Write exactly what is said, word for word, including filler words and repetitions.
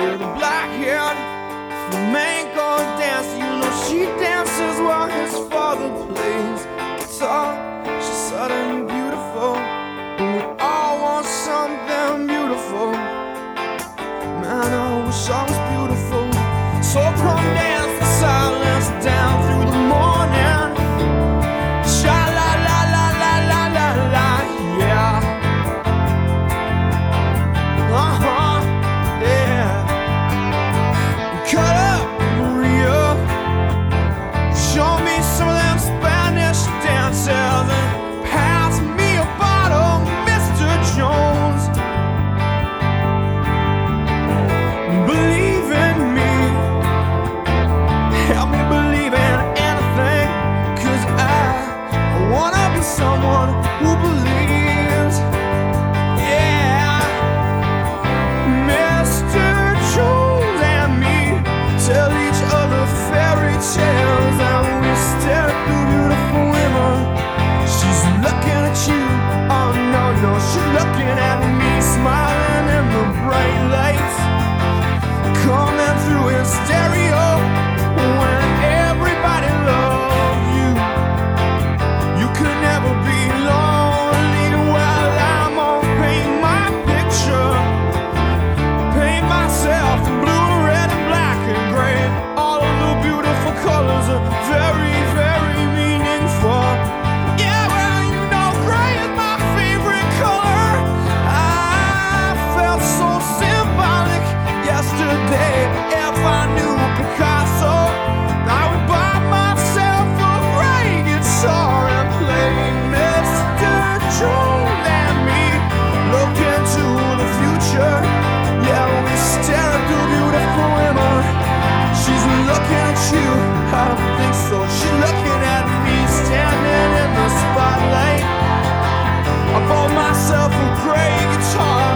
with a black hair, flamenco dance. You know she dances while his father plays guitar. She's suddenly beautiful, and we all want something beautiful. Man, I wish I was beautiful. So come dance the silence down through the morning. Sha la la la la la la la, yeah. Uh-huh, yeah. Cut up, Maria. Show me some of them Spanish dances and pass me a bottle, Mister Jones. Believe in me, help me believe in anything, 'cause I wanna be someone who believes. Yeah, Mister Jones and me tell each other fairy tales, and we stare at the beautiful women. She's looking at you, oh no, no, she's looking at me, smiling in the bright lights coming through in stereo. When everybody loves you, you could never be lonely. Well, I'm gonna paint my picture, paint myself in blue, red, and black and gray. All of the beautiful colors are very, very meaningful. Yeah, well, you know gray is my favorite color. I felt so symbolic yesterday. If I knew Picasso, I would buy myself a gray guitar and play. Mister Jones and me look into the future. Yeah, we stare at the beautiful women. She's looking at you, I don't think so. She's looking at me, standing in the spotlight. I bought myself a gray guitar